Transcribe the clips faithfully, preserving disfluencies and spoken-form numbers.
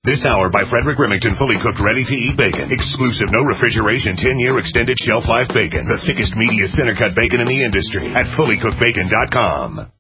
This hour by Frederick Remington, fully cooked, ready-to-eat bacon. Exclusive, no refrigeration, ten-year extended shelf life bacon. The thickest, meatiest, center-cut bacon in the industry at fully cooked bacon dot com.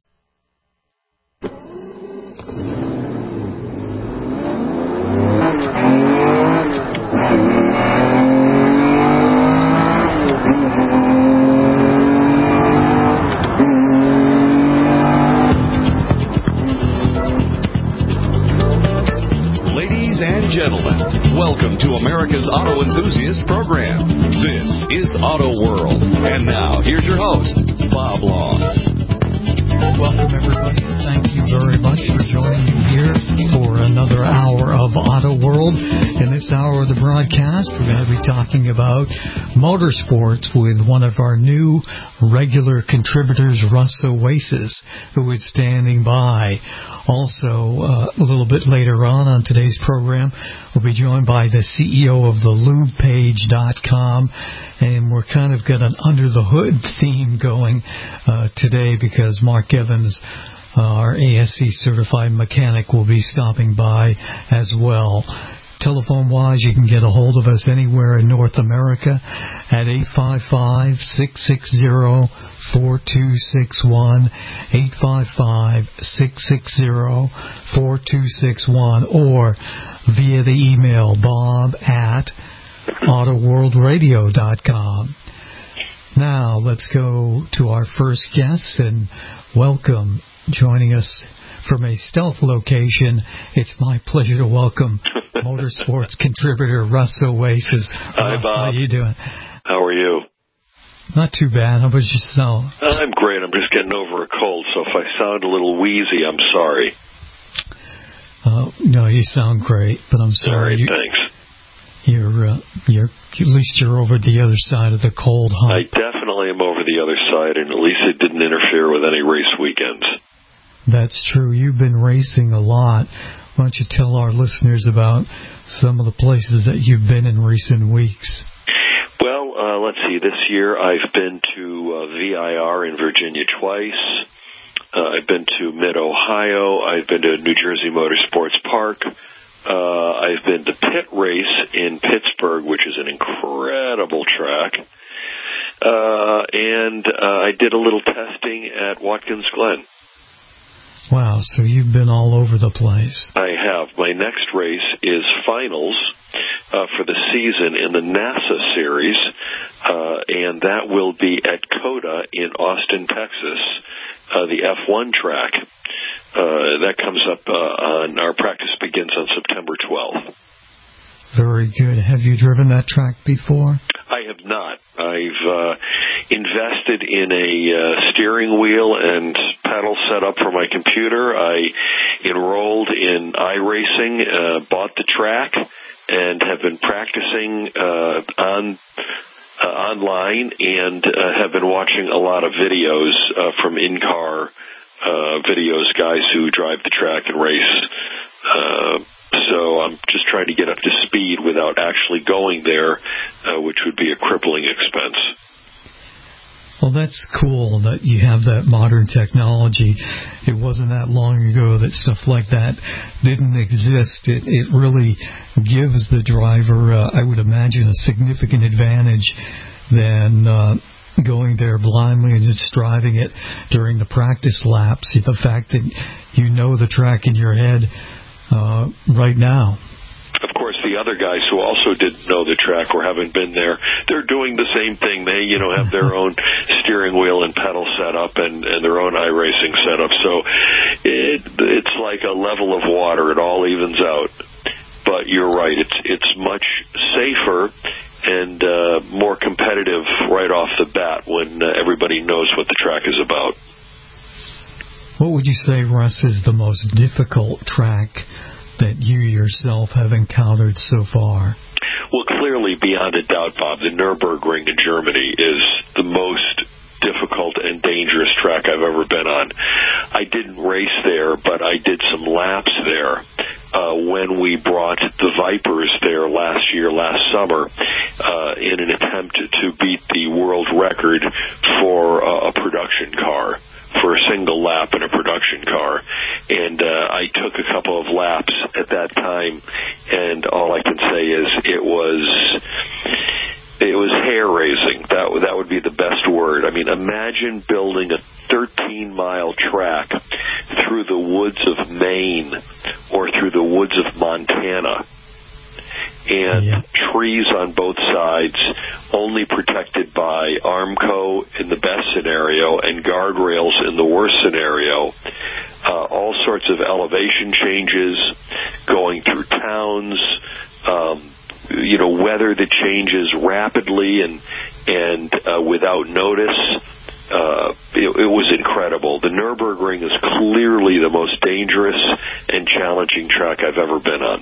Gentlemen, welcome to America's Auto Enthusiast Program. This is Auto World. And now, here's your host, Bob Long. Welcome, everybody. Thank you very much for joining me here for another hour of Auto World. In this hour of the broadcast, we're going to be talking about motorsports with one of our new regular contributors, Russ Oasis, who is standing by. Also, uh, a little bit later on on today's program, we'll be joined by the C E O of the lube page dot com, and we're kind of got an under-the-hood theme going uh, today because Mark Evans, uh, our A S C-certified mechanic, will be stopping by as well. Telephone-wise, you can get a hold of us anywhere in North America at eight five five, six six zero, four two six one, eight five five, six six zero, four two six one, or via the email bob at auto world radio dot com. Now, let's go to our first guest and welcome, joining us from a stealth location. It's my pleasure to welcome motorsports contributor Russ Oasis. Hi, Russ, Bob. how you doing? How are you? Not too bad. How about yourself? I'm great. I'm just getting over a cold, so if I sound a little wheezy, I'm sorry. Uh, no, you sound great, but I'm sorry. All right, you, thanks. You're, uh, you're, at least you're over the other side of the cold hump. I definitely am over the other side, and at least it didn't interfere with any race weekends. That's true. You've been racing a lot. Why don't you tell our listeners about some of the places that you've been in recent weeks? Well, uh, let's see. This year I've been to uh, V I R in Virginia twice. Uh, I've been to Mid-Ohio. I've been to New Jersey Motorsports Park. Uh, I've been to Pit Race in Pittsburgh, which is an incredible track. Uh, and uh, I did a little testing at Watkins Glen. Wow, so you've been all over the place. I have. My next race is finals uh, for the season in the NASA Series, uh, and that will be at COTA in Austin, Texas, uh, the F one track. Uh, that comes up uh, on, our practice begins on September twelfth. Very good. Have you driven that track before? I have not. I've uh, invested in a uh, steering wheel and pedal setup for my computer. I enrolled in iRacing, uh, bought the track, and have been practicing uh, on uh, online and uh, have been watching a lot of videos uh, from in-car uh, videos, guys who drive the track and race. Uh, So I'm just trying to get up to speed without actually going there, uh, which would be a crippling expense. Well, that's cool that you have that modern technology. It wasn't that long ago that stuff like that didn't exist. It, it really gives the driver, uh, I would imagine, a significant advantage than uh, going there blindly and just driving it during the practice laps. The fact that you know the track in your head Uh, right now. Of course, the other guys who also didn't know the track or haven't been there, they're doing the same thing. They, you know, have their own steering wheel and pedal setup and, and their own iRacing setup. So it, it's like a level of water. It all evens out. But you're right. It's it's much safer and uh, more competitive right off the bat when uh, everybody knows what the track is about. What would you say, Russ, is the most difficult track that you yourself have encountered so far? Well, clearly, beyond a doubt, Bob, the Nürburgring in Germany is the most difficult and dangerous track I've ever been on. I didn't race there, but I did some laps there. uh, when we brought the Vipers there last year, last summer, uh, in an attempt to beat the world record for uh, a production car, for a single lap in a production car. And uh, I took a couple of laps at that time, and all I can say is it was it was hair-raising. That, that would be the best word. I mean, imagine building a thirteen-mile track through the woods of Maine or through the woods of Montana, and yeah. trees on both sides, only protected by Armco in the best scenario and guardrails in the worst scenario. Uh, all sorts of elevation changes, going through towns, um, you know, weather that changes rapidly and and uh, without notice. Uh, it, it was incredible. The Nürburgring is clearly the most dangerous and challenging track I've ever been on.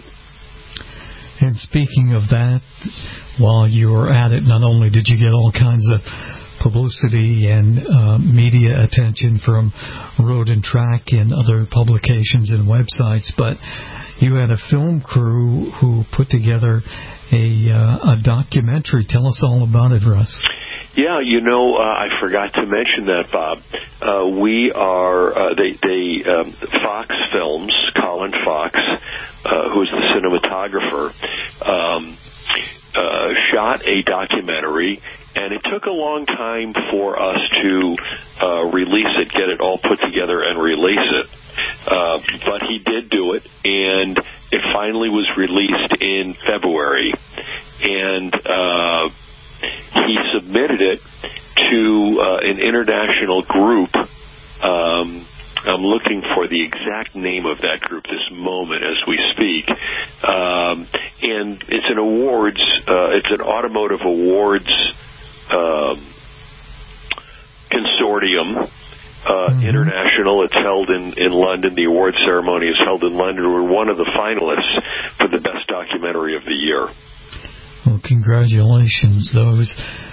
And speaking of that, while you were at it, not only did you get all kinds of publicity and uh, media attention from Road and Track and other publications and websites, but you had a film crew who put together a, uh, a documentary. Tell us all about it, Russ. Yeah, you know, uh, I forgot to mention that, Bob. Uh, we are, uh, they, they um, Fox Films, Colin Fox, uh, who's the cinematographer, um, uh, shot a documentary, and it took a long time for us to uh, release it, get it all put together and release it. Uh, but he did do it, and it finally was released in February. And uh, he submitted it to uh, an international group. Um, I'm looking for the exact name of that group this moment as we speak. Um, and it's an awards, uh, it's an automotive awards um, consortium. Uh, mm-hmm. International. It's held in, in London. The award ceremony is held in London. We're one of the finalists for the best documentary of the year. Well, congratulations. Those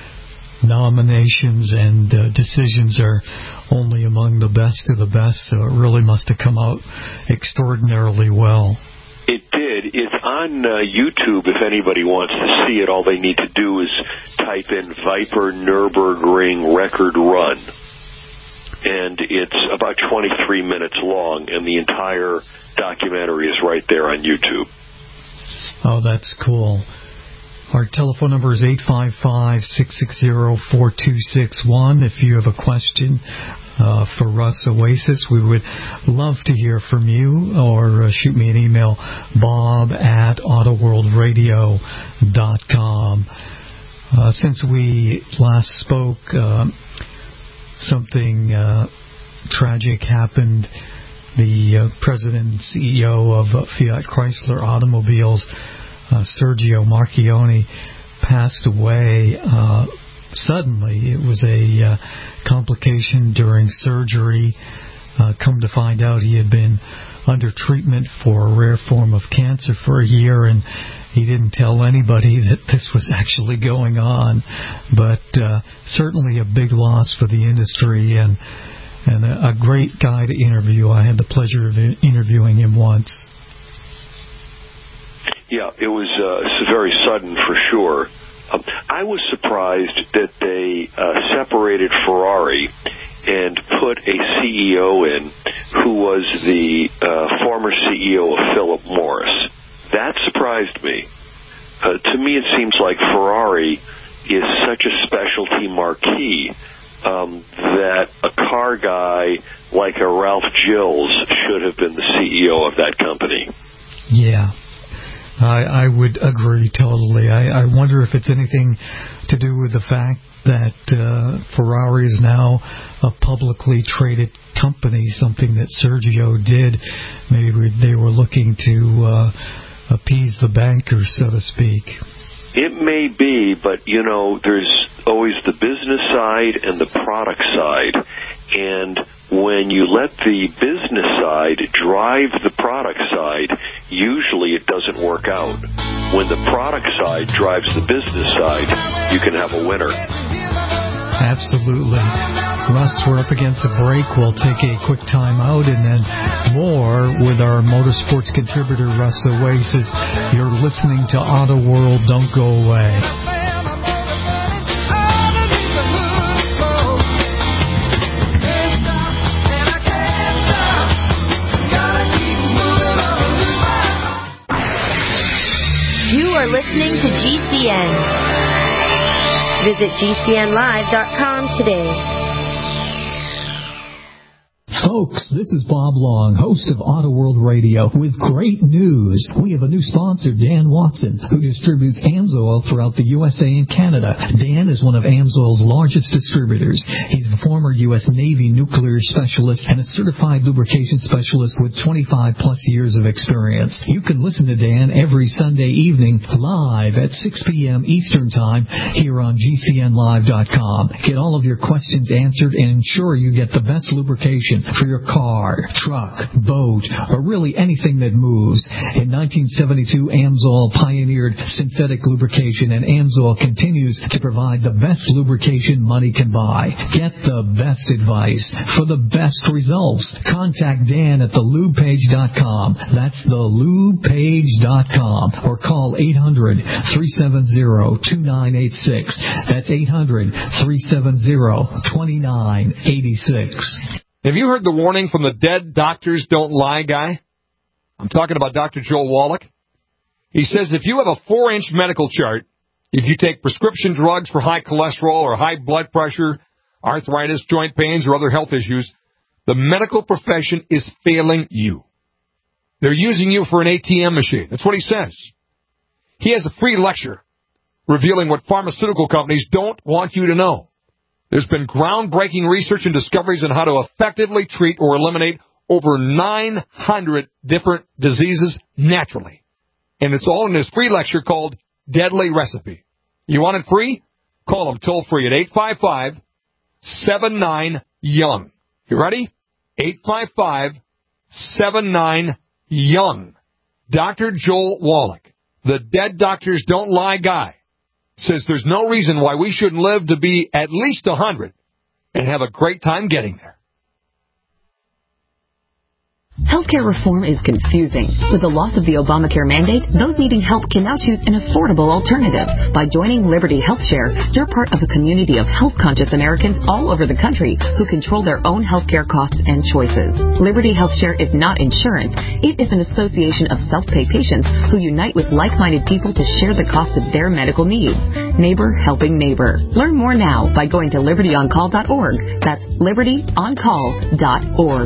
nominations and uh, decisions are only among the best of the best, so it really must have come out extraordinarily well. It did. It's on uh, YouTube if anybody wants to see it. All they need to do is type in Viper Nürburgring Record Run. And it's about twenty-three minutes long, and the entire documentary is right there on YouTube. Oh, that's cool. Our telephone number is eight five five, six six zero, four two six one. If you have a question uh, for Russ Oasis, we would love to hear from you, or uh, shoot me an email, bob at autoworldradio dot com. Uh, since we last spoke, uh, something uh, tragic happened. The uh, president and C E O of uh, Fiat Chrysler Automobiles, uh, Sergio Marchionne, passed away uh, suddenly. It was a uh, complication during surgery. Uh, come to find out, he had been under treatment for a rare form of cancer for a year, and he didn't tell anybody that this was actually going on. But uh, certainly a big loss for the industry, and and a, a great guy to interview. I had the pleasure of interviewing him once. Yeah, it was uh, very sudden for sure. Um, I was surprised that they uh, separated Ferrari and put a C E O in who was the uh, former C E O of Philip Morris. That surprised me. Uh, to me, it seems like Ferrari is such a specialty marquee um, that a car guy like a Ralph Gilles should have been the C E O of that company. Yeah, I, I would agree totally. I, I wonder if it's anything to do with the fact that uh, Ferrari is now a publicly traded company, something that Sergio did. Maybe they were looking to uh, appease the bankers, so to speak. It may be, but, you know, there's always the business side and the product side. And when you let the business side drive the product side, usually it doesn't work out. When the product side drives the business side, you can have a winner. Absolutely. Russ, we're up against a break. We'll take a quick time out and then more with our motorsports contributor, Russ Oasis. You're listening to Auto World. Don't go away. You are listening to G C N. Visit G C N live dot com today. Folks, this is Bob Long, host of Auto World Radio, with great news. We have a new sponsor, Dan Watson, who distributes AMSOIL throughout the U S A and Canada. Dan is one of AMSOIL's largest distributors. He's a former U S Navy nuclear specialist and a certified lubrication specialist with twenty-five plus years of experience. You can listen to Dan every Sunday evening live at six p.m. Eastern Time here on G C N live dot com. Get all of your questions answered and ensure you get the best lubrication for your car, truck, boat, or really anything that moves. In nineteen seventy-two, AMSOIL pioneered synthetic lubrication, and AMSOIL continues to provide the best lubrication money can buy. Get the best advice for the best results. Contact Dan at the lube page dot com. That's the lube page dot com. Or call eight hundred, three seven zero, two nine eight six. That's eight hundred, three seven zero, two nine eight six. Have you heard the warning from the dead doctors don't lie guy? I'm talking about Doctor Joel Wallach. He says if you have a four-inch medical chart, if you take prescription drugs for high cholesterol or high blood pressure, arthritis, joint pains, or other health issues, the medical profession is failing you. They're using you for an A T M machine. That's what he says. He has a free lecture revealing what pharmaceutical companies don't want you to know. There's been groundbreaking research and discoveries on how to effectively treat or eliminate over nine hundred different diseases naturally. And it's all in this free lecture called Deadly Recipe. You want it free? Call him toll free at eight five five, seven nine, young. You ready? eight five five, seven nine, young. Doctor Joel Wallach, the dead doctors don't lie guy, says there's no reason why we shouldn't live to be at least one hundred and have a great time getting there. Healthcare reform is confusing. With the loss of the Obamacare mandate, those needing help can now choose an affordable alternative. By joining Liberty HealthShare, you're part of a community of health-conscious Americans all over the country who control their own healthcare costs and choices. Liberty HealthShare is not insurance. It is an association of self-pay patients who unite with like-minded people to share the cost of their medical needs. Neighbor helping neighbor. Learn more now by going to liberty on call dot org. That's liberty on call dot org.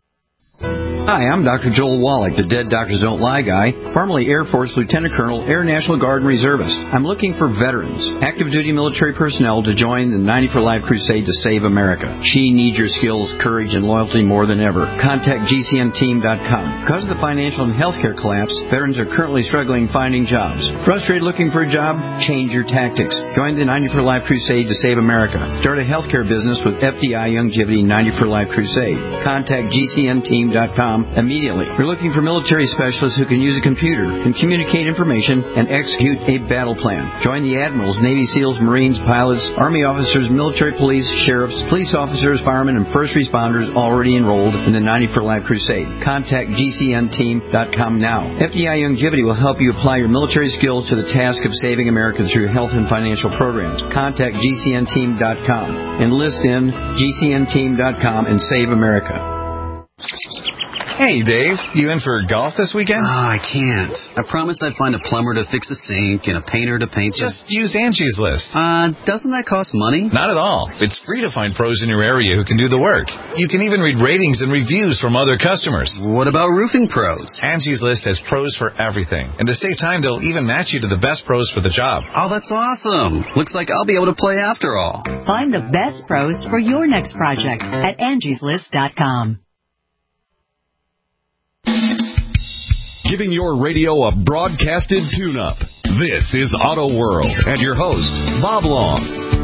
Hi, I'm Doctor Joel Wallach, the Dead Doctors Don't Lie guy, formerly Air Force Lieutenant Colonel, Air National Guard and Reservist. I'm looking for veterans, active duty military personnel to join the ninety for Life crusade to save America. She needs your skills, courage, and loyalty more than ever. Contact G C N team dot com. Because of the financial and healthcare collapse, veterans are currently struggling finding jobs. Frustrated looking for a job? Change your tactics. Join the ninety for Life crusade to save America. Start a healthcare business with F D I Youngevity ninety for Life crusade. Contact G C N team dot com immediately. We're looking for military specialists who can use a computer and communicate information and execute a battle plan. Join the admirals, Navy SEALs, Marines, pilots, Army officers, military police, sheriffs, police officers, firemen, and first responders already enrolled in the ninety for Life crusade. Contact G C N team dot com now. F D I Youngevity will help you apply your military skills to the task of saving America through health and financial programs. Contact G C N team dot com. Enlist in G C N team dot com and save America. Hey, Dave, you in for golf this weekend? Oh, I can't. I promised I'd find a plumber to fix a sink and a painter to paint the... Just use Angie's List. Uh, doesn't that cost money? Not at all. It's free to find pros in your area who can do the work. You can even read ratings and reviews from other customers. What about roofing pros? Angie's List has pros for everything. And to save time, they'll even match you to the best pros for the job. Oh, that's awesome. Looks like I'll be able to play after all. Find the best pros for your next project at Angie's List dot com. Giving your radio a broadcasted tune-up. This is Auto World and your host, Bob Long.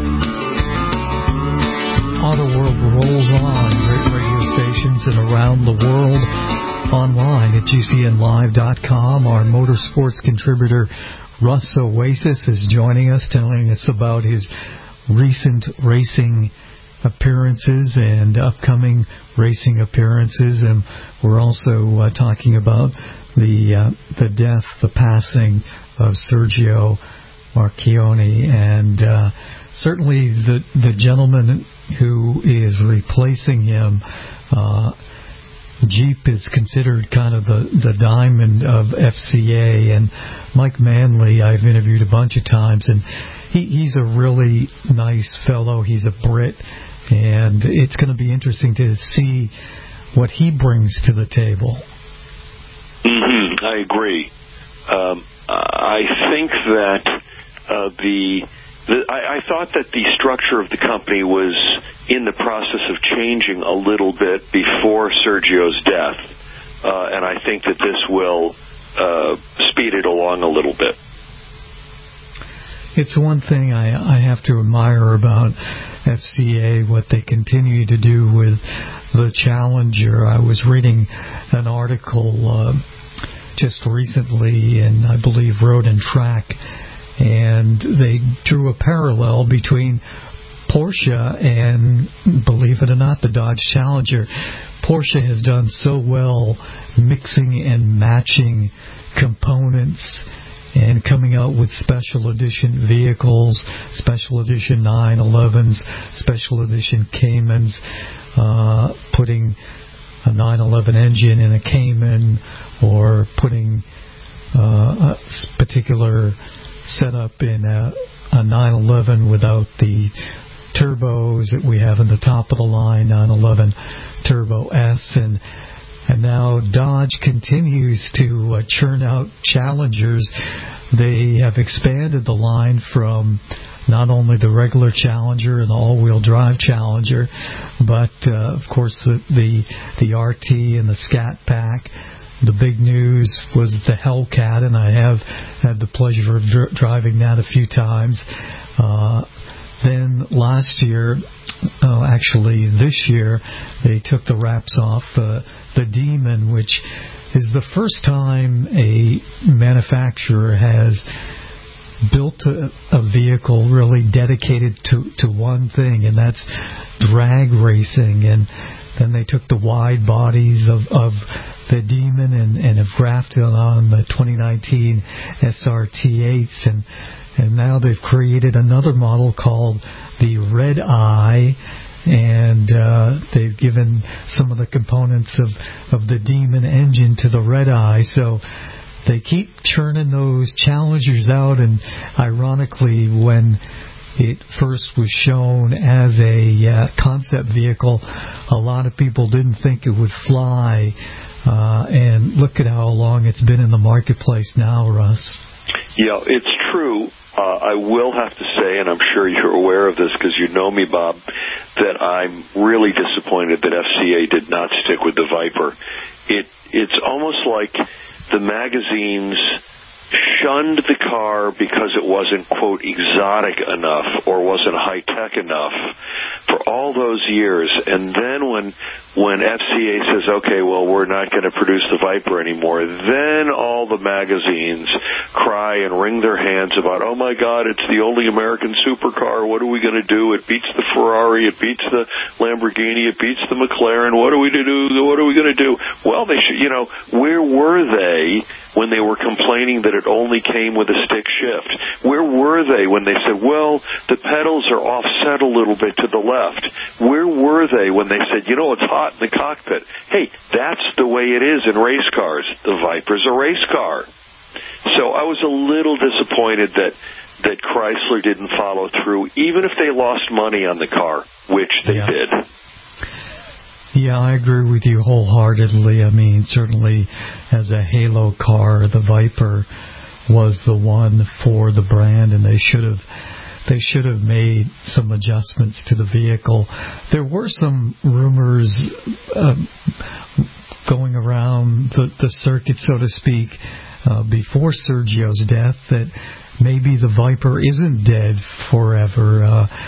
Auto World rolls on. Great radio stations and around the world. Online at G C N live dot com. Our motorsports contributor, Russ Oasis, is joining us, telling us about his recent racing appearances and upcoming racing appearances, and we're also uh, talking about the uh, the death, the passing of Sergio Marchionne, and uh, certainly the the gentleman who is replacing him. Uh, Jeep is considered kind of the, the diamond of F C A, and Mike Manley I've interviewed a bunch of times, and he, he's a really nice fellow. He's a Brit, and it's going to be interesting to see what he brings to the table. Mm-hmm. I agree. Um, I think that uh, the... The, I, I thought that the structure of the company was in the process of changing a little bit before Sergio's death, uh, and I think that this will uh, speed it along a little bit. It's one thing I, I have to admire about F C A, what they continue to do with the Challenger. I was reading an article uh, just recently in, I believe, Road and Track, and they drew a parallel between Porsche and, believe it or not, the Dodge Challenger. Porsche has done so well mixing and matching components and coming out with special edition vehicles, special edition nine elevens, special edition Caymans, uh, putting a nine eleven engine in a Cayman, or putting uh, a particular setup in a, a nine eleven without the turbos that we have in the top of the line, nine eleven Turbo S, and and now Dodge continues to uh, churn out Challengers. They have expanded the line from not only the regular Challenger and the all-wheel drive Challenger, but uh, of course the, the the R T and the Scat Pack. The big news was the Hellcat, and I have had the pleasure of dr- driving that a few times. Uh, then last year, oh, actually this year, they took the wraps off uh, the Demon, which is the first time a manufacturer has built a, a vehicle really dedicated to, to one thing, and that's drag racing. And then they took the wide bodies of, of the Demon and, and have grafted on the twenty nineteen S R T eights, and and now they've created another model called the Red Eye, and uh, they've given some of the components of, of the Demon engine to the Red Eye. So they keep churning those Challengers out, and ironically, when it first was shown as a uh, concept vehicle, a lot of people didn't think it would fly. Uh, and look at how long it's been in the marketplace now, Russ. Yeah, it's true. Uh, I will have to say, and I'm sure you're aware of this because you know me, Bob, that I'm really disappointed that F C A did not stick with the Viper. It It's almost like the magazines shunned the car because it wasn't, quote, exotic enough or wasn't high-tech enough for all those years. And then when when F C A says, okay, well, we're not going to produce the Viper anymore, then all the magazines cry and wring their hands about, oh, my God, it's the only American supercar. What are we going to do? It beats the Ferrari. It beats the Lamborghini. It beats the McLaren. What are we to do? What are we going to do? Well, they should, you know, where were they when they were complaining that it only came with a stick shift? Where were they when they said, well, the pedals are offset a little bit to the left? Where were they when they said, you know, it's hot in the cockpit? Hey, that's the way it is in race cars. The Viper's a race car. So I was a little disappointed that that Chrysler didn't follow through, even if they lost money on the car, which they yeah. did. Yeah, I agree with you wholeheartedly. I mean, certainly as a halo car, the Viper was the one for the brand, and they should have they should have made some adjustments to the vehicle. There were some rumors uh, going around the, the circuit, so to speak, uh, before Sergio's death, that maybe the Viper isn't dead forever. Uh,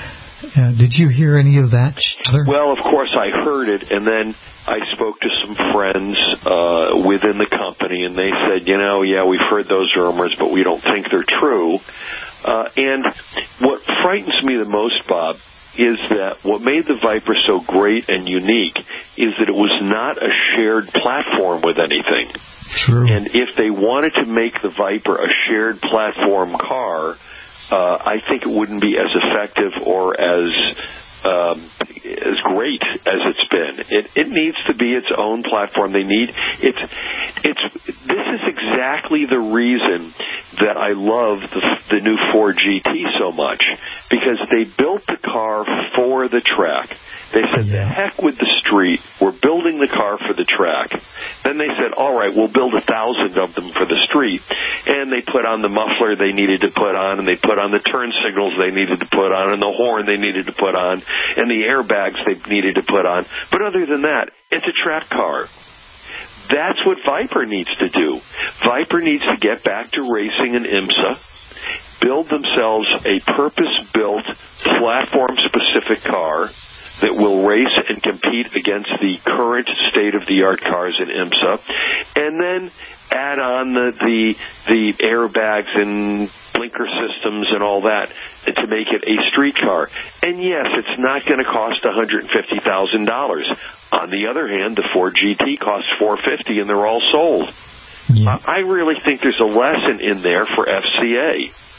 Uh, did you hear any of that? Well, of course I heard it, and then I spoke to some friends uh, within the company, and they said, you know, yeah, we've heard those rumors, but we don't think they're true. Uh, and what frightens me the most, Bob, is that what made the Viper so great and unique is that it was not a shared platform with anything. True. And if they wanted to make the Viper a shared platform car, uh, I think it wouldn't be as effective or as um, as great as it's been. It, it needs to be its own platform. They need it's it's. This is exactly the reason that I love the, the new Ford G T so much, because they built the car for the track. They said, the heck with the street. We're building the car for the track. Then they said, all right, we'll build a thousand of them for the street. And they put on the muffler they needed to put on, and they put on the turn signals they needed to put on, and the horn they needed to put on, and the airbags they needed to put on. But other than that, it's a track car. That's what Viper needs to do. Viper needs to get back to racing in IMSA, build themselves a purpose-built, platform-specific car that will race and compete against the current state-of-the-art cars in IMSA, and then add on the, the the airbags and blinker systems and all that to make it a street car. And yes, it's not going to cost one hundred fifty thousand dollars. On the other hand, the Ford G T costs four hundred fifty thousand dollars, and they're all sold. Yeah. I really think there's a lesson in there for F C A.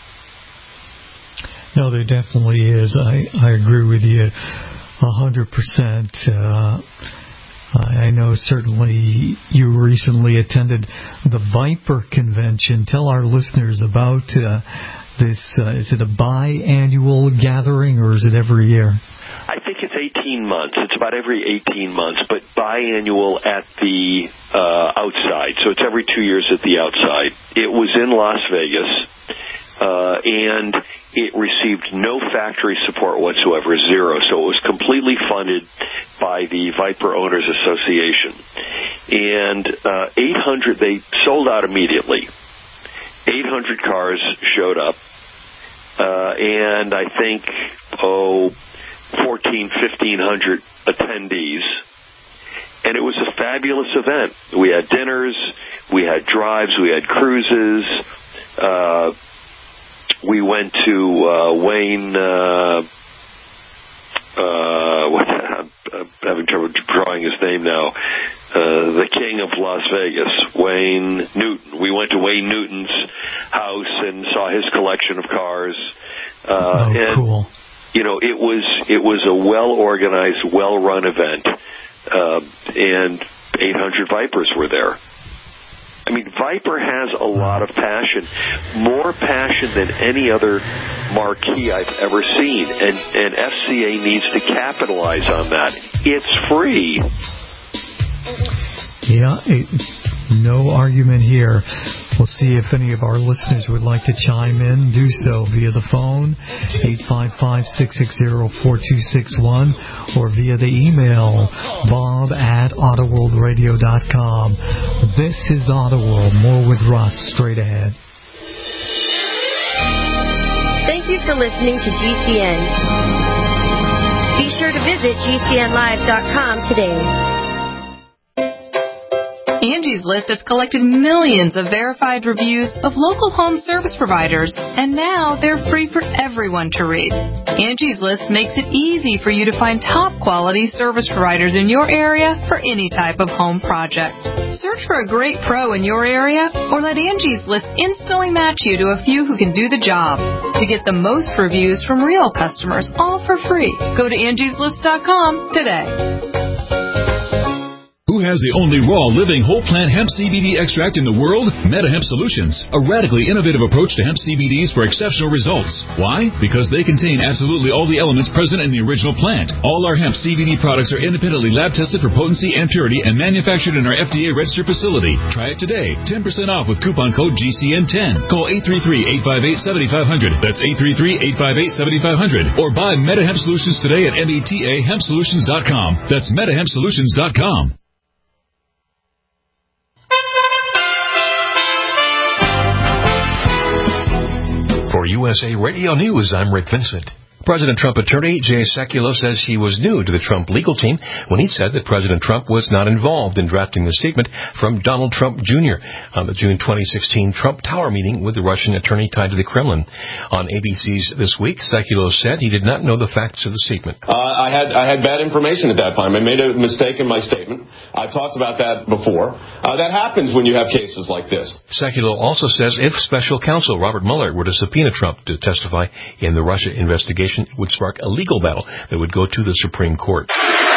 No, there definitely is. I, I agree with you a hundred percent. Uh, I know certainly you recently attended the Viper convention. Tell our listeners about uh, this. Uh, is it a biannual gathering, or is it every year? I think it's eighteen months. It's about every eighteen months, but biannual at the uh, outside. So it's every two years at the outside. It was in Las Vegas, uh, and it received no factory support whatsoever, zero. So it was completely funded by the Viper Owners Association. And uh, eight hundred, they sold out immediately. eight hundred cars showed up, uh, and I think, oh, fourteen, fifteen hundred attendees. And it was a fabulous event. We had dinners, we had drives, we had cruises. Uh, we went to uh, Wayne, uh, uh, what, I'm having trouble drawing his name now, uh, the king of Las Vegas, Wayne Newton. We went to Wayne Newton's house and saw his collection of cars. Uh, oh, and, cool. You know, it was it was a well-organized, well-run event, uh, and eight hundred Vipers were there. I mean, Viper has a lot of passion, more passion than any other marquee I've ever seen, and, and F C A needs to capitalize on that. It's free. Yeah, it, no argument here. We'll see if any of our listeners would like to chime in. Do so via the phone, eight five five, six six zero, four two six one, or via the email, bob at autoworldradio dot com. This is Autoworld. More with Russ straight ahead. Thank you for listening to G C N. Be sure to visit G C N live dot com today. Angie's List has collected millions of verified reviews of local home service providers, and now they're free for everyone to read. Angie's List makes it easy for you to find top-quality service providers in your area for any type of home project. Search for a great pro in your area, or let Angie's List instantly match you to a few who can do the job. To get the most reviews from real customers, all for free, go to Angie's List dot com today. Who has the only raw, living, whole-plant hemp C B D extract in the world? MetaHemp Solutions, a radically innovative approach to hemp C B Ds for exceptional results. Why? Because they contain absolutely all the elements present in the original plant. All our hemp C B D products are independently lab-tested for potency and purity and manufactured in our F D A-registered facility. Try it today. ten percent off with coupon code G C N ten. Call eight three three, eight five eight, seven five zero zero. That's eight three three, eight five eight, seven five zero zero. Or buy MetaHemp Solutions today at meta hemp solutions dot com. That's meta hemp solutions dot com. For U S A Radio News, I'm Rick Vincent. President Trump attorney Jay Sekulow says he was new to the Trump legal team when he said that President Trump was not involved in drafting the statement from Donald Trump Junior on the June twenty sixteen Trump Tower meeting with the Russian attorney tied to the Kremlin. On A B C's This Week, Sekulow said he did not know the facts of the statement. Uh, I had I had bad information at that time. I made a mistake in my statement. I've talked about that before. Uh, that happens when you have cases like this. Sekulow also says if special counsel Robert Mueller were to subpoena Trump to testify in the Russia investigation, it would spark a legal battle that would go to the Supreme Court.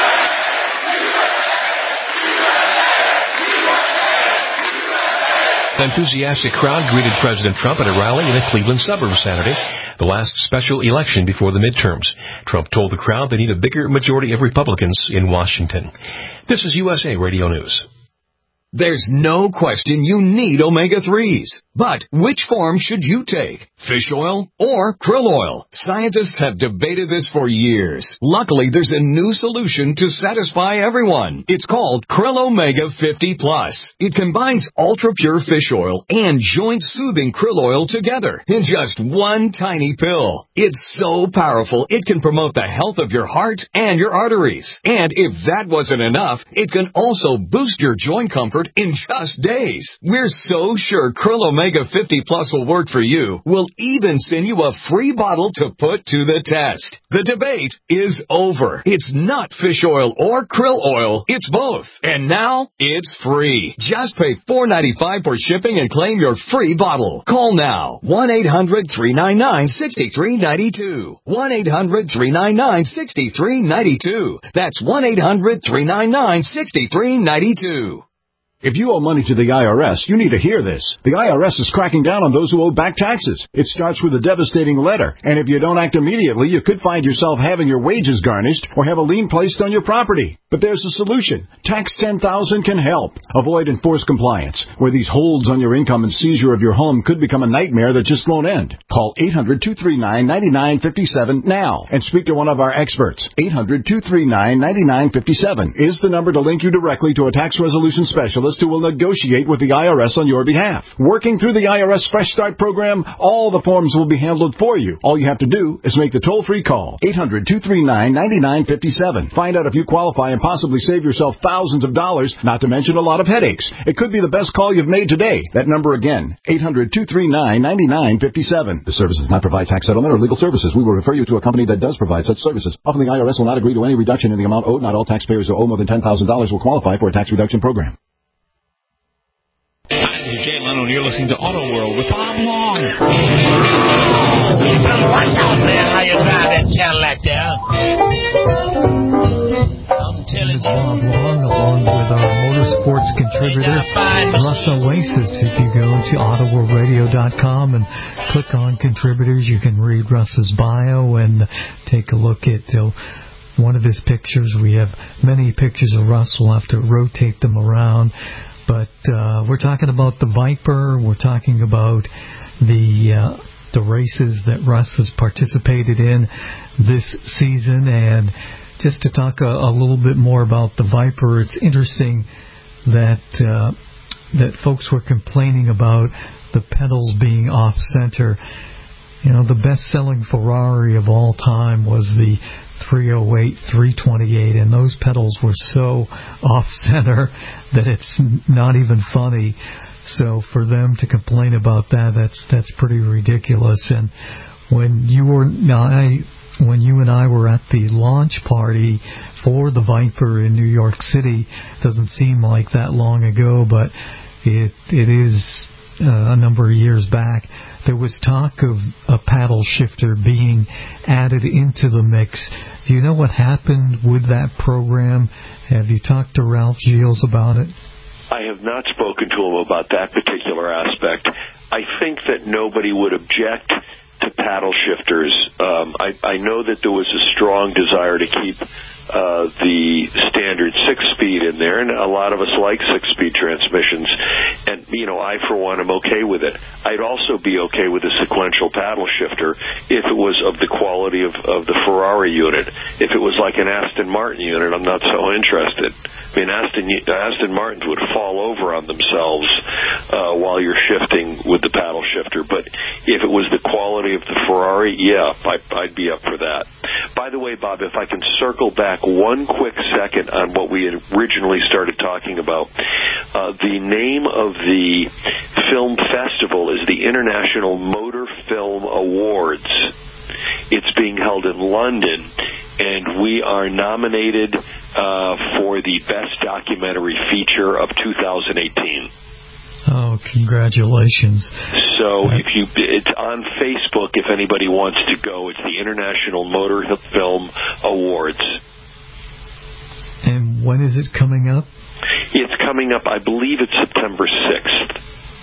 An enthusiastic crowd greeted President Trump at a rally in a Cleveland suburb Saturday, the last special election before the midterms. Trump told the crowd they need a bigger majority of Republicans in Washington. This is U S A Radio News. There's no question you need omega threes. But which form should you take? Fish oil or krill oil? Scientists have debated this for years. Luckily, there's a new solution to satisfy everyone. It's called Krill Omega fifty plus. It combines ultra-pure fish oil and joint-soothing krill oil together in just one tiny pill. It's so powerful, it can promote the health of your heart and your arteries. And if that wasn't enough, it can also boost your joint comfort in just days. We're so sure Krill Omega fifty plus will work for you. We'll even send you a free bottle to put to the test. The debate is over. It's not fish oil or krill oil. It's both. And now it's free. Just pay four dollars and ninety-five cents for shipping and claim your free bottle. Call now. one eight hundred three nine nine six three nine two. one eight hundred three nine nine six three nine two. That's one eight hundred three nine nine six three nine two. If you owe money to the I R S, you need to hear this. The I R S is cracking down on those who owe back taxes. It starts with a devastating letter, and if you don't act immediately, you could find yourself having your wages garnished or have a lien placed on your property. But there's a solution. Tax ten thousand can help. Avoid enforced compliance, where these holds on your income and seizure of your home could become a nightmare that just won't end. Call eight hundred two three nine nine nine five seven now and speak to one of our experts. eight hundred two three nine nine nine five seven is the number to link you directly to a tax resolution specialist who will negotiate with the I R S on your behalf. Working through the I R S Fresh Start program, all the forms will be handled for you. All you have to do is make the toll-free call. eight hundred two three nine nine nine five seven. Find out if you qualify and possibly save yourself thousands of dollars, not to mention a lot of headaches. It could be the best call you've made today. That number again, eight hundred two three nine nine nine five seven. The service does not provide tax settlement or legal services. We will refer you to a company that does provide such services. Often the I R S will not agree to any reduction in the amount owed. Not all taxpayers who owe more than ten thousand dollars will qualify for a tax reduction program. I'm Jay Leno, and you're listening to Auto World with Bob Long. What's up, man? How you drive that Cadillac there? I'm telling you. Bob Long, along with our motorsports contributor, Russ Oasis. If you go to auto world radio dot com and click on contributors, you can read Russ's bio and take a look at uh, one of his pictures. We have many pictures of Russ. We'll have to rotate them around. But uh, we're talking about the Viper. We're talking about the uh, the races that Russ has participated in this season. And just to talk a, a little bit more about the Viper, it's interesting that uh, that folks were complaining about the pedals being off-center. You know, the best-selling Ferrari of all time was the three oh eight, three twenty-eight, and those pedals were so off-center that it's not even funny. So for them to complain about that, that's that's pretty ridiculous. And when you were now, I, when you and I were at the launch party for the Viper in New York City, doesn't seem like that long ago, but it it is uh, a number of years back. There was talk of a paddle shifter being added into the mix. Do you know what happened with that program? Have you talked to Ralph Gilles about it? I have not spoken to him about that particular aspect. I think that nobody would object to paddle shifters. Um, I, I know that there was a strong desire to keep uh, the standard six-speed in there, and a lot of us like six-speed transmissions. And, you know, I, for one, am okay with it. I'd also be okay with a sequential paddle shifter if it was of the quality of, of the Ferrari unit. If it was like an Aston Martin unit, I'm not so interested. I mean, Aston, Aston Martins would fall over on themselves uh, while you're shifting with the paddle shifter. But if it was the quality of the Ferrari, yeah, I, I'd be up for that. By the way, Bob, if I can circle back one quick second on what we had originally started talking about, uh, the name of the film festival is the International Motor Film Awards. It's being held in London, and we are nominated uh, for the Best Documentary Feature of two thousand eighteen. Oh, congratulations. So if you, it's on Facebook if anybody wants to go. It's the International Motor Film Awards. And when is it coming up? It's coming up, I believe it's September sixth.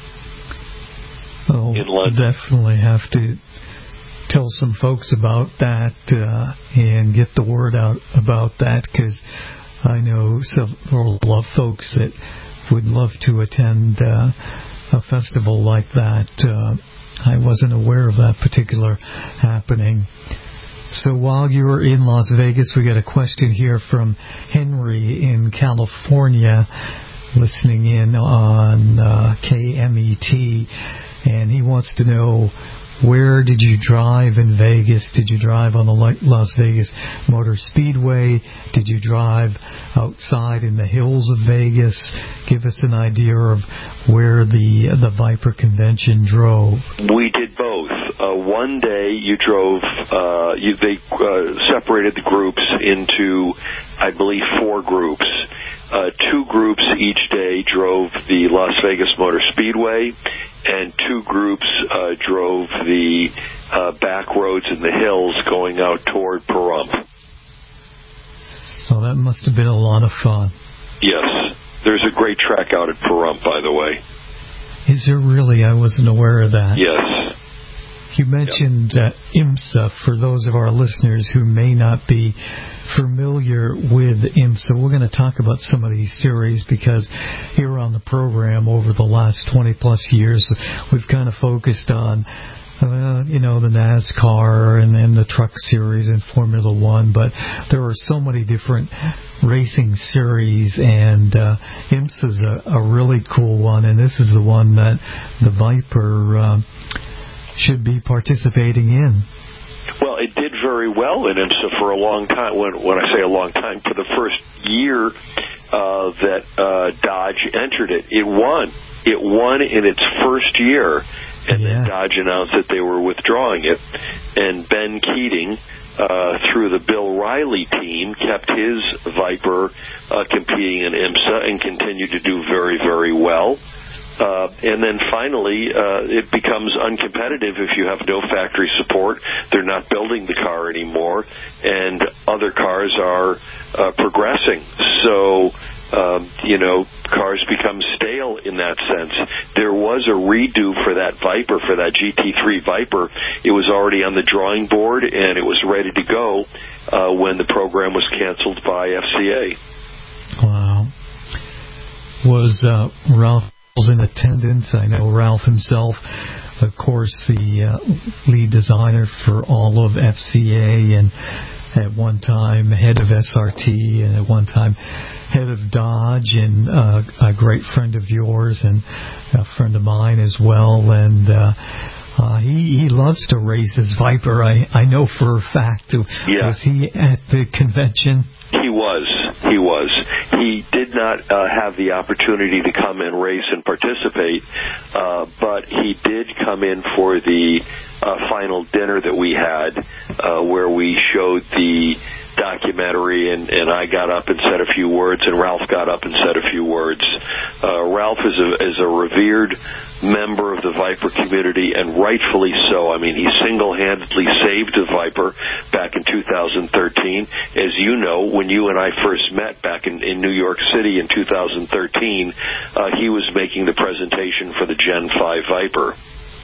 Oh, in London. Definitely have to tell some folks about that uh, and get the word out about that, because I know several love folks that would love to attend uh, a festival like that. Uh, I wasn't aware of that particular happening. So while you were in Las Vegas, we got a question here from Henry in California, listening in on uh, K M E T, and he wants to know, where did you drive in Vegas? Did you drive on the Las Vegas Motor Speedway? Did you drive outside in the hills of Vegas? Give us an idea of where the the Viper convention drove. We did both. Uh, one day you drove, uh, you, they uh, separated the groups into, I believe, four groups. Uh, two groups each day drove the Las Vegas Motor Speedway, and two groups uh, drove the uh, back roads in the hills going out toward Pahrump. Oh, that must have been a lot of fun. Yes. There's a great track out at Pahrump, by the way. Is there really? I wasn't aware of that. Yes. You mentioned uh, IMSA. For those of our listeners who may not be familiar with IMSA, we're going to talk about some of these series, because here on the program over the last twenty plus years, we've kind of focused on uh, you know, the NASCAR and, and the truck series and Formula One, but there are so many different racing series, and uh, IMSA is a, a really cool one, and this is the one that the Viper uh, should be participating in. Well, it did very well in IMSA for a long time. When, when I say a long time, for the first year uh, that uh, Dodge entered it, it won. It won in its first year, and yeah. then Dodge announced that they were withdrawing it. And Ben Keating, uh, through the Bill Riley team, kept his Viper uh, competing in IMSA and continued to do very, very well. Uh, and then finally, uh, it becomes uncompetitive if you have no factory support. They're not building the car anymore, and other cars are uh, progressing. So, um, you know, cars become stale in that sense. There was a redo for that Viper, for that G T three Viper. It was already on the drawing board, and it was ready to go uh, when the program was canceled by F C A. Wow. Was uh, Ralph in attendance? I know Ralph himself, of course, the uh, lead designer for all of F C A, and at one time head of S R T, and at one time head of Dodge, and uh, a great friend of yours and a friend of mine as well. And uh, uh, he, he loves to race his Viper. I, I know for a fact. Yeah. Was he at the convention? He was. He was. He did not uh, have the opportunity to come and race and participate, uh, but he did come in for the uh, final dinner that we had, uh, where we showed the documentary, and, and I got up and said a few words, and Ralph got up and said a few words. Uh, Ralph is a, is a revered member of the Viper community, and rightfully so. I mean, he single-handedly saved the Viper back in two thousand thirteen. As you know, when you and I first met back in, in New York City in two thousand thirteen, uh, he was making the presentation for the Gen five Viper.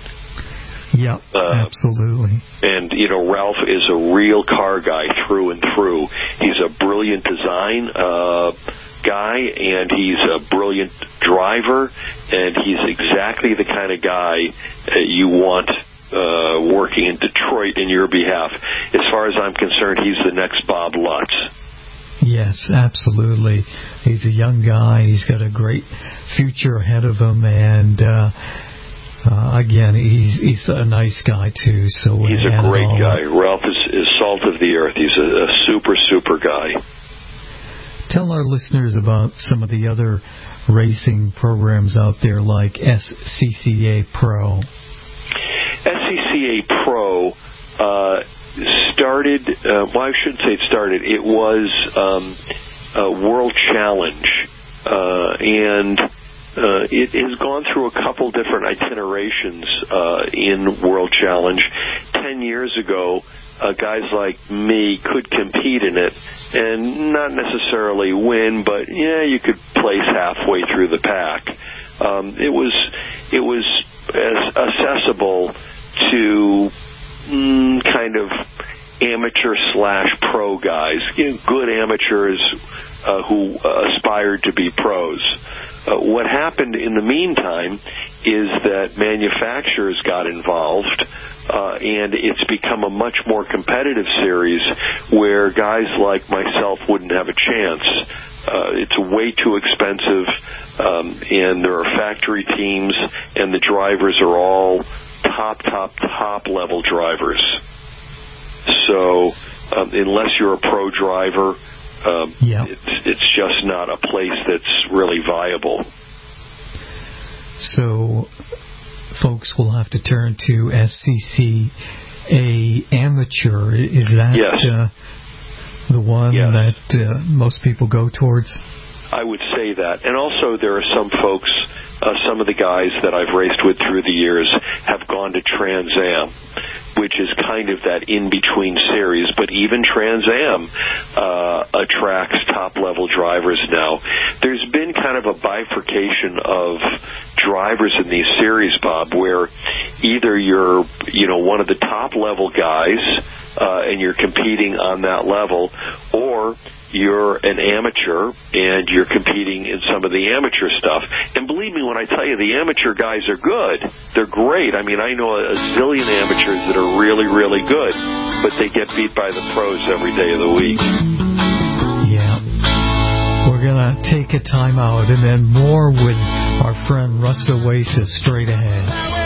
Yeah, uh, absolutely. And, you know, Ralph is a real car guy through and through. He's a brilliant design uh, guy, and he's a brilliant driver, and he's exactly the kind of guy uh, you want uh, working in Detroit in your behalf. As far as I'm concerned, he's the next Bob Lutz. Yes, absolutely. He's a young guy. He's got a great future ahead of him, and uh, Uh, again, he's he's a nice guy, too. So He's a great guy. Ralph is, is salt of the earth. He's a, a super, super guy. Tell our listeners about some of the other racing programs out there like S C C A Pro. S C C A Pro uh, started, uh, well, I shouldn't say it started. It was um, a World Challenge, uh, and uh, it has gone through a couple different itinerations uh, in World Challenge. Ten years ago, Uh, guys like me could compete in it and not necessarily win, but yeah, you could place halfway through the pack. Um, it was it was as accessible to mm, kind of amateur slash pro guys, you know, good amateurs uh, who uh, aspired to be pros. Uh, what happened in the meantime is that manufacturers got involved, uh, and it's become a much more competitive series where guys like myself wouldn't have a chance. Uh, it's way too expensive, um, and there are factory teams, and the drivers are all top, top, top level drivers. So um, unless you're a pro driver, Um, yeah. it's, it's just not a place that's really viable. So folks will have to turn to S C C A Amateur. Is that yes. uh, the one yes. that uh, most people go towards? I would say that. And also there are some folks, uh, some of the guys that I've raced with through the years have gone to Trans Am, which is kind of that in-between series. But even Trans Am uh, attracts top-level drivers now. There's been kind of a bifurcation of drivers in these series, Bob, where either you're, you know, one of the top-level guys uh, and you're competing on that level, or you're an amateur and you're competing in some of the amateur stuff. And believe me when I tell you, the amateur guys are good. They're great. I mean, I know a zillion amateurs that are really, really good, but they get beat by the pros every day of the week. Yeah. We're going to take a time out and then more with our friend Russ Oasis straight ahead.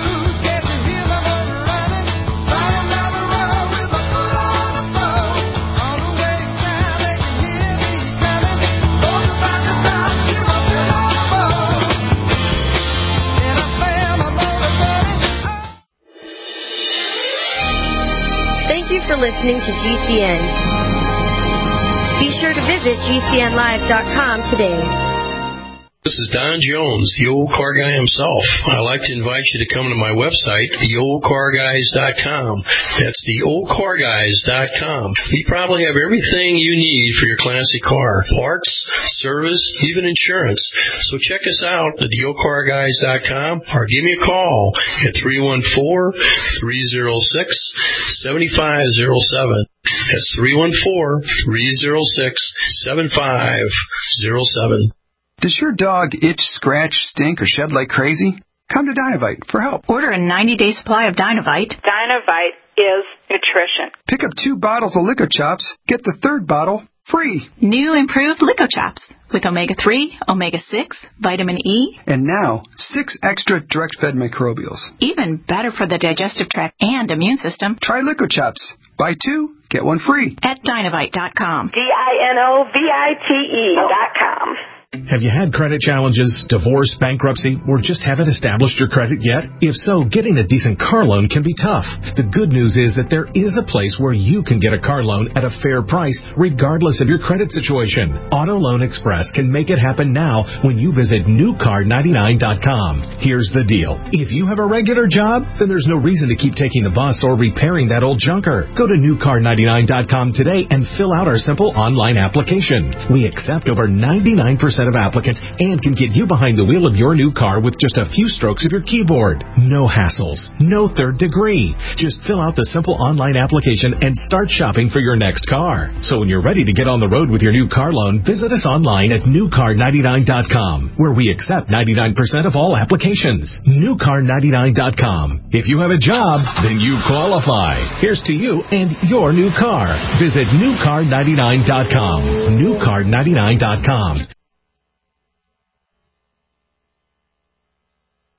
Thank you for listening to G C N. Be sure to visit G C N live dot com today. This is Don Jones, the old car guy himself. I'd like to invite you to come to my website, the old car guys dot com. That's the old car guys dot com. We probably have everything you need for your classic car. Parts, service, even insurance. So check us out at the old car guys dot com or give me a call at three one four, three oh six, seven five oh seven. That's three one four, three oh six, seven five oh seven. Does your dog itch, scratch, stink, or shed like crazy? Come to Dynovite for help. Order a ninety-day supply of Dynovite. Dynovite is nutrition. Pick up two bottles of Lico Chops. Get the third bottle free. New improved Lico Chops with omega three, omega six, vitamin E. And now, six extra direct-fed microbials. Even better for the digestive tract and immune system. Try Lico Chops. Buy two, get one free. At Dynovite dot com. D I N O V I T E dot com. Have you had credit challenges, divorce, bankruptcy, or just haven't established your credit yet? If so, getting a decent car loan can be tough. The good news is that there is a place where you can get a car loan at a fair price, regardless of your credit situation. Auto Loan Express can make it happen now when you visit new car ninety-nine dot com. Here's the deal. If you have a regular job, then there's no reason to keep taking the bus or repairing that old junker. Go to new car ninety-nine dot com today and fill out our simple online application. We accept over ninety-nine percent of applicants and can get you behind the wheel of your new car with just a few strokes of your keyboard. No hassles, no third degree. Just fill out the simple online application and start shopping for your next car. So when you're ready to get on the road with your new car loan, visit us online at new car ninety-nine dot com, where we accept ninety-nine percent of all applications. new car ninety-nine dot com. If you have a job, then you qualify. Here's to you and your new car. Visit new car ninety-nine dot com. new car ninety-nine dot com.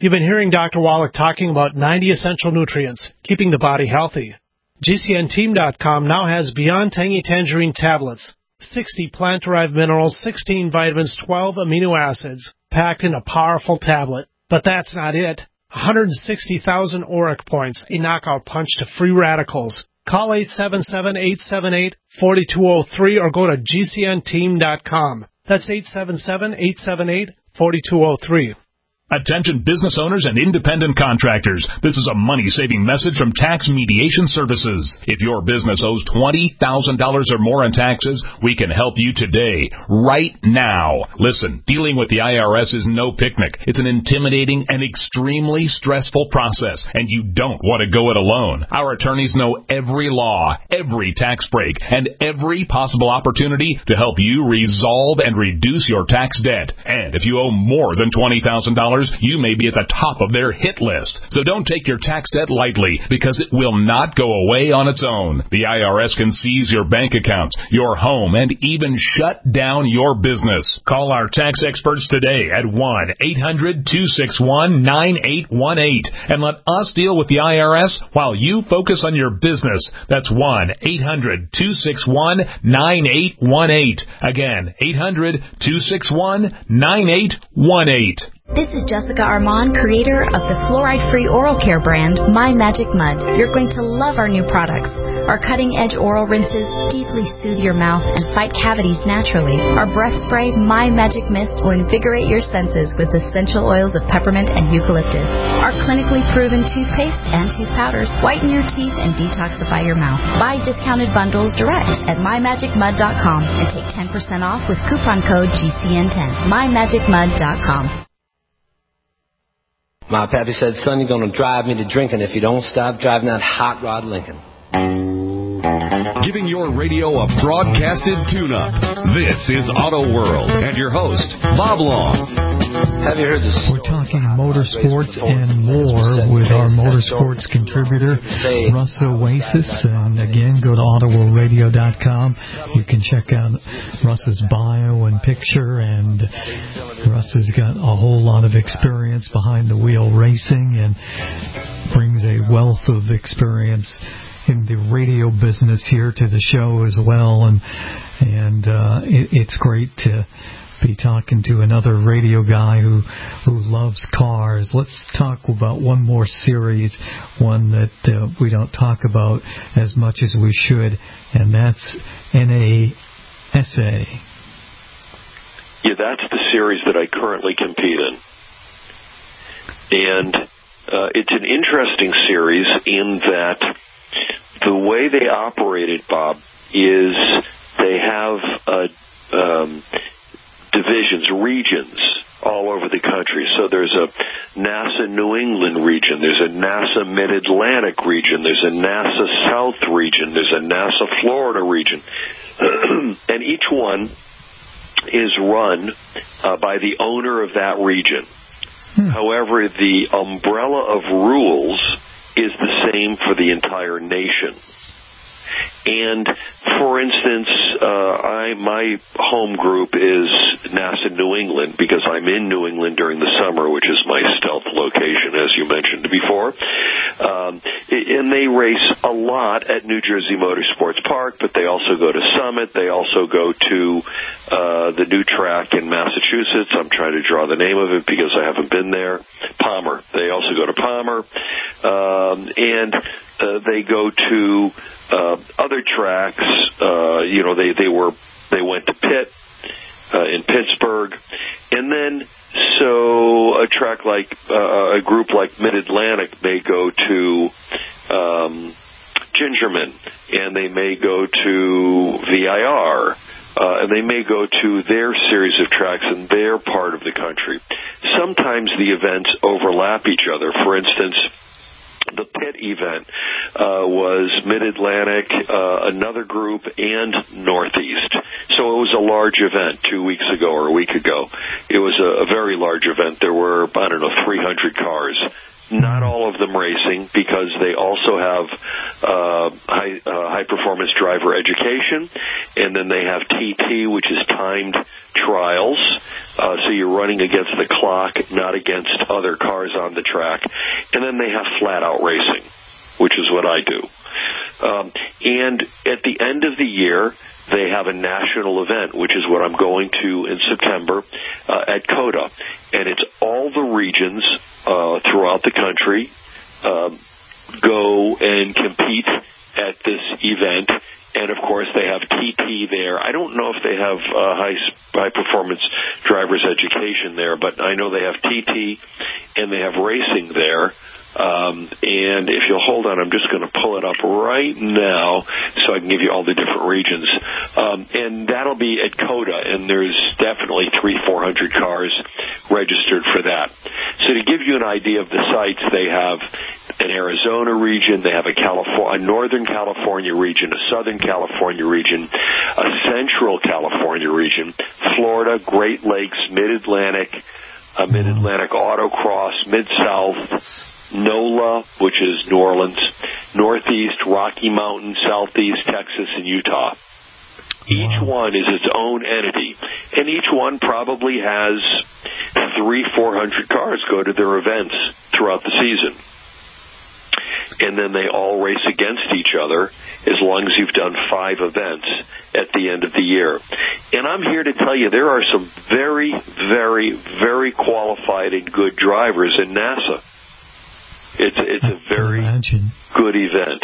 You've been hearing Doctor Wallach talking about ninety essential nutrients, keeping the body healthy. G C N team dot com now has Beyond Tangy Tangerine tablets, sixty plant-derived minerals, sixteen vitamins, twelve amino acids, packed in a powerful tablet. But that's not it. one hundred sixty thousand auric points, a knockout punch to free radicals. Call eight seven seven, eight seven eight, four two zero three or go to G C N team dot com. That's eight seven seven, eight seven eight, four two zero three. Attention business owners and independent contractors. This is a money-saving message from Tax Mediation Services. If your business owes twenty thousand dollars or more in taxes, we can help you today, right now. Listen, dealing with the I R S is no picnic. It's an intimidating and extremely stressful process, and you don't want to go it alone. Our attorneys know every law, every tax break, and every possible opportunity to help you resolve and reduce your tax debt. And if you owe more than twenty thousand dollars, you may be at the top of their hit list. So don't take your tax debt lightly, because it will not go away on its own. The I R S can seize your bank accounts, your home, and even shut down your business. Call our tax experts today at one eight hundred, two six one, nine eight one eight and let us deal with the I R S while you focus on your business. That's one eight hundred, two six one, nine eight one eight. Again, eight hundred, two six one, nine eight one eight. This is Jessica Armand, creator of the fluoride-free oral care brand, My Magic Mud. You're going to love our new products. Our cutting-edge oral rinses deeply soothe your mouth and fight cavities naturally. Our breath spray, My Magic Mist, will invigorate your senses with essential oils of peppermint and eucalyptus. Our clinically proven toothpaste and tooth powders whiten your teeth and detoxify your mouth. Buy discounted bundles direct at my magic mud dot com and take ten percent off with coupon code G C N ten. my magic mud dot com. My pappy said, son, you're going to drive me to drinking if you don't stop driving that hot rod Lincoln. Giving your radio a broadcasted tune-up. This is Auto World and your host, Bob Long. Have you heard this? We're talking motorsports and more with our motorsports contributor, Russ Oasis. And again, go to auto world radio dot com. You can check out Russ's bio and picture. And Russ has got a whole lot of experience behind the wheel racing and brings a wealth of experience in the radio business here to the show as well. And, and uh, it, it's great to be talking to another radio guy who who loves cars. Let's talk about one more series, one that uh, we don't talk about as much as we should, and that's N A S A. Yeah, that's the series that I currently compete in. And uh, it's an interesting series in that the way they operate it, Bob, is they have uh, um, divisions, regions all over the country. So there's a NASA New England region, there's a NASA Mid-Atlantic region, there's a NASA South region, there's a NASA Florida region. And each one is run uh, by the owner of that region. Hmm. However, the umbrella of rules is the same for the entire nation. And, for instance, uh, I my home group is NASA New England because I'm in New England during the summer, which is my stealth location, as you mentioned before. Um, and they race a lot at New Jersey Motorsports Park, but they also go to Summit. They also go to uh, the new track in Massachusetts. I'm trying to draw the name of it because I haven't been there. Palmer. They also go to Palmer. Um, and uh, they go to Uh, other tracks, uh, you know, they, they were, they went to Pitt, uh, in Pittsburgh. And then, so a track like, uh, a group like Mid-Atlantic may go to, um, Gingerman, and they may go to V I R, uh, and they may go to their series of tracks in their part of the country. Sometimes the events overlap each other. For instance, the Pitt event uh, was Mid-Atlantic, uh, another group, and Northeast. So it was a large event two weeks ago or a week ago. It was a, a very large event. There were, I don't know, three hundred cars Not all of them racing, because they also have uh, high, uh, high performance driver education, and then they have T T, which is timed trials. Uh, so you're running against the clock, not against other cars on the track. And then they have flat out racing, which is what I do. Um, and at the end of the year, they have a national event, which is what I'm going to in September uh, at COTA. And it's all the regions uh, throughout the country um, go and compete at this event. And, of course, they have T T there. I don't know if they have uh, high, high-performance driver's education there, but I know they have T T and they have racing there. Um, and if you'll hold on, I'm just going to pull it up right now so I can give you all the different regions. Um, and that'll be at COTA, and there's definitely three, four hundred cars registered for that. So to give you an idea of the sites, they have an Arizona region, they have a, California, a Northern California region, a Southern California region, a Central California region, Florida, Great Lakes, Mid-Atlantic, a Mid-Atlantic Autocross, Mid-South, NOLA, which is New Orleans, Northeast, Rocky Mountain, Southeast, Texas, and Utah. Each one is its own entity, and each one probably has three, four hundred cars go to their events throughout the season. And then they all race against each other as long as you've done five events at the end of the year. And I'm here to tell you there are some very, very, very qualified and good drivers in NASA. It's it's a very good event,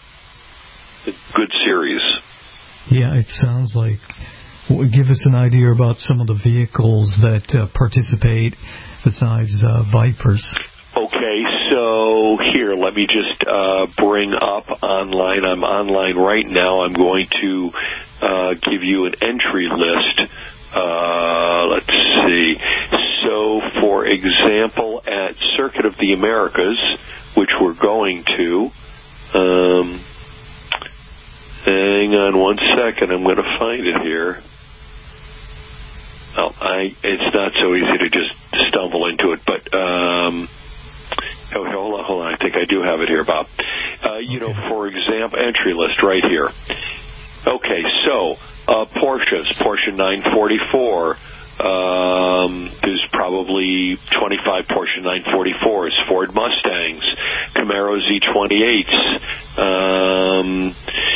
a good series. Yeah, it sounds like. Well, give us an idea about some of the vehicles that uh, participate besides uh, Vipers. Okay, so here, let me just uh, bring up online. I'm online right now. I'm going to uh, give you an entry list. Uh, let's see. So, for example, at Circuit of the Americas, which we're going to, um, hang on one second, I'm going to find it here. Well, I, it's not so easy to just stumble into it, but, um, oh, hold on, hold on, I think I do have it here, Bob. Uh, you okay. know, for example, entry list right here. Okay, so, uh, Porsches, Porsche nine forty-four, um, there's probably twenty-five Porsche nine forty-fours, Ford Mustangs, Camaro Z twenty-eights, um,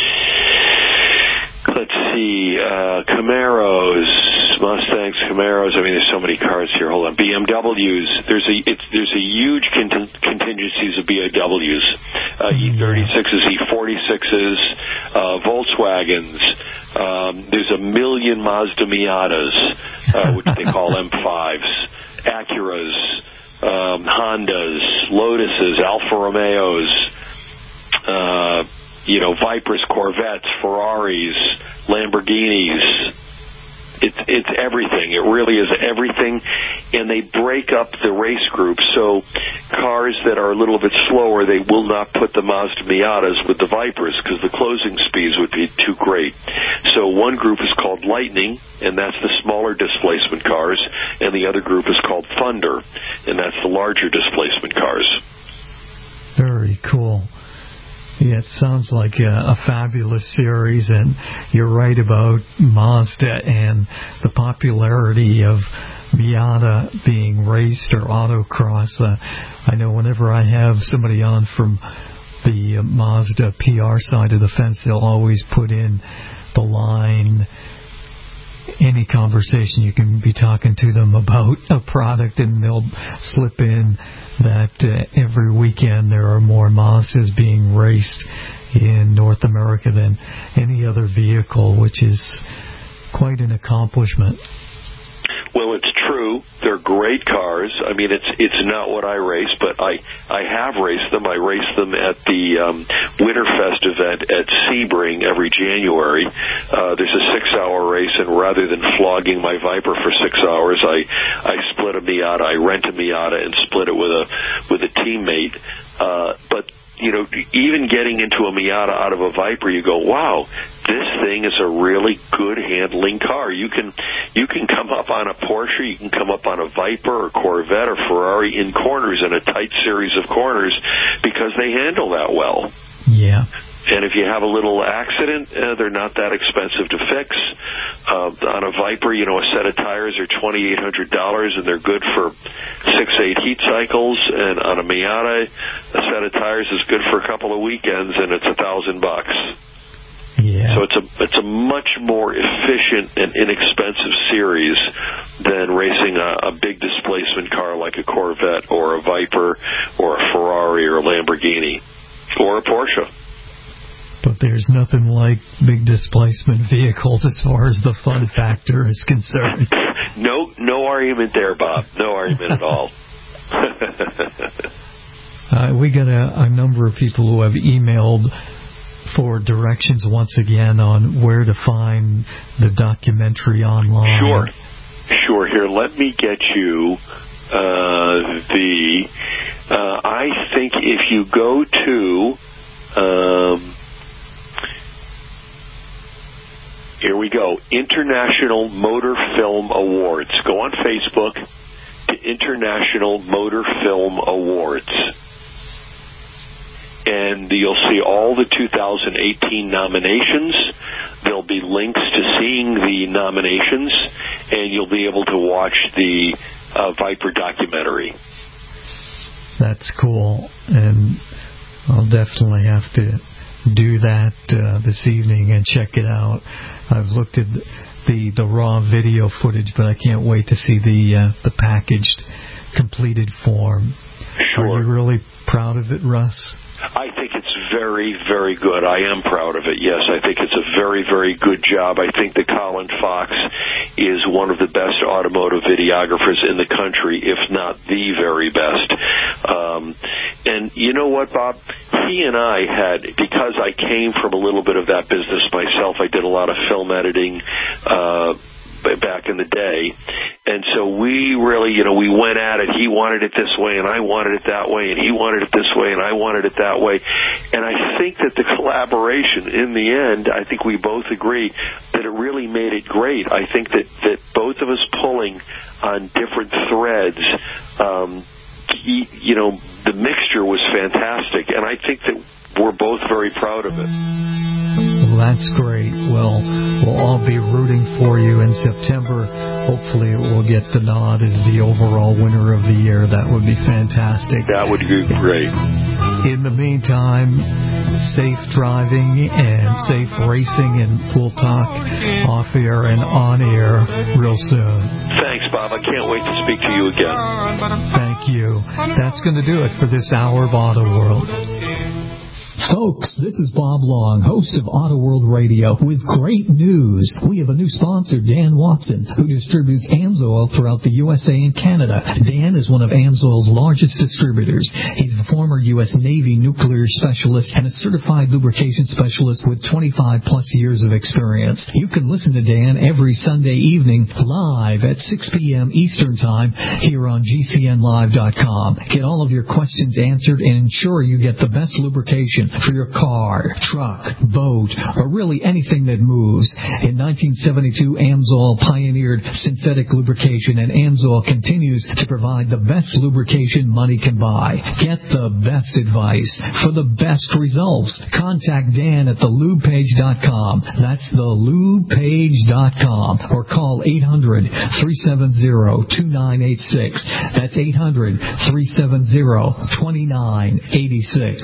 let's see, uh, Camaros, Mustangs, Camaros, I mean, there's so many cars here, hold on, B M Ws, there's a, it's, there's a huge cont- contingencies of B M Ws, uh, E thirty-sixes, E forty-sixes, uh, Volkswagens, um, there's a million Mazda Miatas, uh, which they call M fives, Acuras, um, Hondas, Lotuses, Alfa Romeos, uh, you know, Vipers, Corvettes, Ferraris, Lamborghinis. It's it's everything. It really is everything. And they break up the race groups. So cars that are a little bit slower, they will not put the Mazda Miatas with the Vipers because the closing speeds would be too great. So one group is called Lightning, and that's the smaller displacement cars. And the other group is called Thunder, and that's the larger displacement cars. Very cool. Yeah, it sounds like a, a fabulous series, and you're right about Mazda and the popularity of Miata being raced or autocross. Uh, I know whenever I have somebody on from the uh, Mazda P R side of the fence, they'll always put in the line, any conversation you can be talking to them about a product, and they'll slip in that uh, every weekend there are more Mazdas being raced in North America than any other vehicle, which is quite an accomplishment. Well, it's true. They're great cars. I mean, it's it's not what I race, but I, I have raced them. I race them at the um, Winterfest event at Sebring every January. Uh, there's a six-hour race, and rather than flogging my Viper for six hours, I I split a Miata. I rent a Miata and split it with a with a teammate. Uh, but you know, even getting into a Miata out of a Viper, you go, wow, this thing is a really good handling car. You can you can come up on a Porsche, you can come up on a Viper or Corvette or Ferrari in corners, in a tight series of corners, because they handle that well. Yeah. And if you have a little accident, uh, they're not that expensive to fix. Uh, on a Viper, you know, a set of tires are twenty-eight hundred dollars, and they're good for six, eight heat cycles. And on a Miata, a set of tires is good for a couple of weekends, and it's a thousand bucks. Yeah. So it's a it's a much more efficient and inexpensive series than racing a, a big displacement car like a Corvette or a Viper or a Ferrari or a Lamborghini or a Porsche. But there's nothing like big displacement vehicles as far as the fun factor is concerned. No, no argument there, Bob. No argument at all. uh, we got a, a number of people who have emailed for directions once again on where to find the documentary online. Sure, sure. Here, let me get you uh, the. Uh, I think if you go to. Um, Here we go. International Motor Film Awards. Go on Facebook to International Motor Film Awards. And you'll see all the two thousand eighteen nominations. There'll be links to seeing the nominations, and you'll be able to watch the uh, Viper documentary. That's cool. And I'll definitely have to do that uh, this evening and check it out. I've looked at the the raw video footage, but I can't wait to see the uh, the packaged, completed form. Sure. Are you really proud of it, Russ? I think it's very, very good. I am proud of it, yes. I think it's a very, very good job. I think that Colin Fox is one of the best automotive videographers in the country, if not the very best. Um, and you know what, Bob? He and I had, because I came from a little bit of that business myself, I did a lot of film editing, uh, back in the day. And so we really, you know, we went at it. He wanted it this way, and I wanted it that way, and he wanted it this way, and I wanted it that way. And I think that the collaboration, in the end, I think we both agree that it really made it great. I think that, that both of us pulling on different threads, um, you know, the mixture was fantastic. And I think that we're both very proud of it. Well, that's great. Well, we'll all be rooting for you in September. Hopefully it will get the nod as the overall winner of the year. That would be fantastic. That would be great. In the meantime, safe driving and safe racing, and we'll talk off air and on air real soon. Thanks, Bob. I can't wait to speak to you again. Thank you. That's going to do it for this hour of Auto World. Folks, this is Bob Long, host of Auto World Radio, with great news. We have a new sponsor, Dan Watson, who distributes AMSOIL throughout the U S A and Canada. Dan is one of AMSOIL's largest distributors. He's a former U S Navy nuclear specialist and a certified lubrication specialist with twenty-five plus years of experience. You can listen to Dan every Sunday evening live at six p.m. Eastern Time here on G C N live dot com. Get all of your questions answered and ensure you get the best lubrication for your car, truck, boat, or really anything that moves. In nineteen seventy-two, AMSOIL pioneered synthetic lubrication, and AMSOIL continues to provide the best lubrication money can buy. Get the best advice for the best results. Contact Dan at the lube page dot com. That's the lube page dot com. Or call eight hundred, three seven zero, two nine eight six. That's eight hundred, three seven zero, two nine eight six.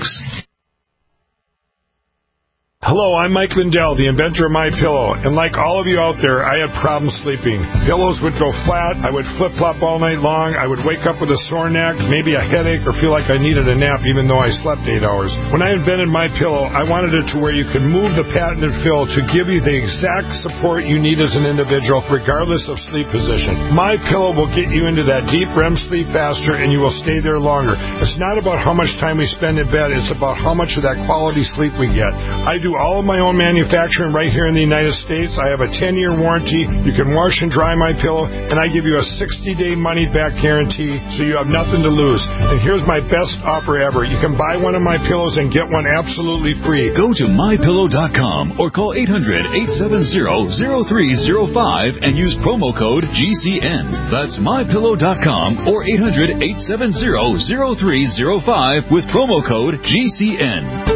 Hello, I'm Mike Lindell, the inventor of MyPillow, and like all of you out there, I had problems sleeping. Pillows would go flat, I would flip-flop all night long, I would wake up with a sore neck, maybe a headache, or feel like I needed a nap even though I slept eight hours. When I invented MyPillow, I wanted it to where you could move the patented fill to give you the exact support you need as an individual, regardless of sleep position. MyPillow will get you into that deep R E M sleep faster, and you will stay there longer. It's not about how much time we spend in bed, it's about how much of that quality sleep we get. I do all all of my own manufacturing right here in the United States. I have a ten-year warranty. You can wash and dry my pillow, and I give you a sixty-day money-back guarantee, so you have nothing to lose. And here's my best offer ever. You can buy one of my pillows and get one absolutely free. Go to my pillow dot com or call eight hundred, eight seven zero, zero three zero five and use promo code G C N. That's my pillow dot com or eight hundred, eight seven zero, zero three zero five with promo code G C N.